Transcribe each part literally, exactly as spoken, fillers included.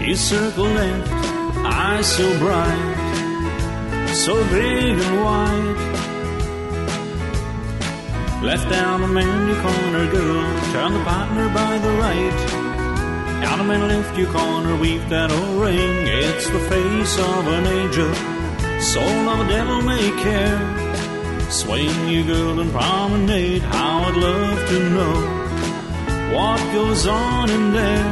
You circle left, eyes so bright, so big and wide. Left down the menu corner, girl, turn the partner by the right. Out of and left you corner, weave that old ring. It's the face of an angel, soul of a devil may care. Swing you girl and promenade, how I'd love to know what goes on in there.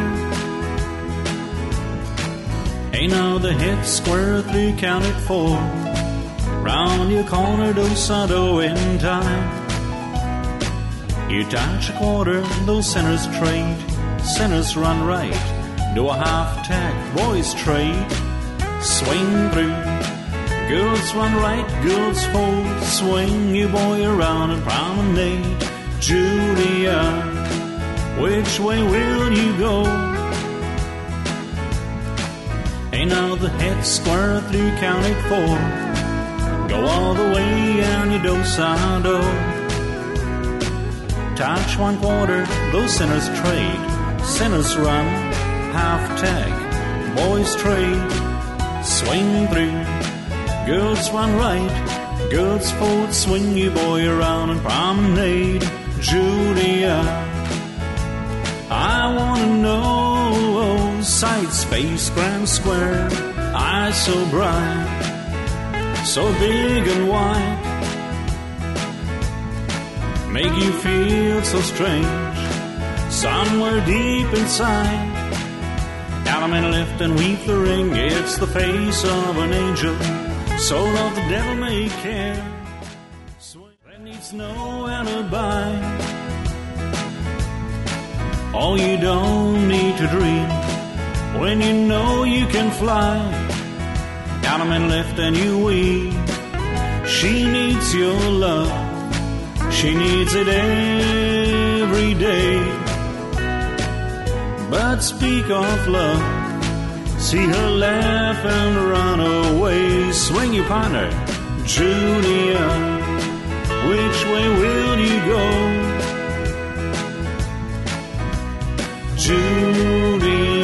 Hey now the hit square three counted four, round your corner dos a do in time. You touch a quarter, those sinners trade, sinners run right, do a half tack, boys trade, swing through. Girls run right, girls fold, swing you boy around and promenade. Julia, which way will you go? Hey now the head square through counted four, go all the way and you do-sa-do. Touch one quarter, those sinners trade, sinners run, half tag, boys trade, swing through. Girls run right, girls fold, swing you boy around and promenade. Julia, I wanna know, sights, face, grand square, eyes so bright, so big and wide, make you feel so strange, somewhere deep inside. Down and left and weave the ring, it's the face of an angel, soul of the devil may care. There needs no alibi. Oh, you don't need to dream when you know you can fly. Down and left and you weave. She needs your love, she needs it every day. But speak of love, see her laugh and run away. Swing your partner, Julia, which way will you go? Julia.